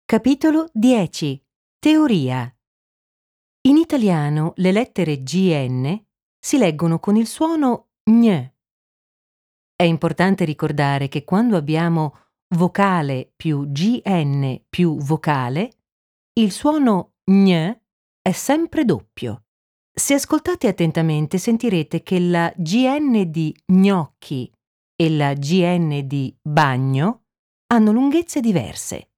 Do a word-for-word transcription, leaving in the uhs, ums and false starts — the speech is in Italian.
Capitolo dieci. Teoria. In italiano le lettere G N si leggono con il suono gn. È importante ricordare che quando abbiamo vocale più G N più vocale, il suono gn è sempre doppio. Se ascoltate attentamente sentirete che la G N di gnocchi e la G N di bagno hanno lunghezze diverse.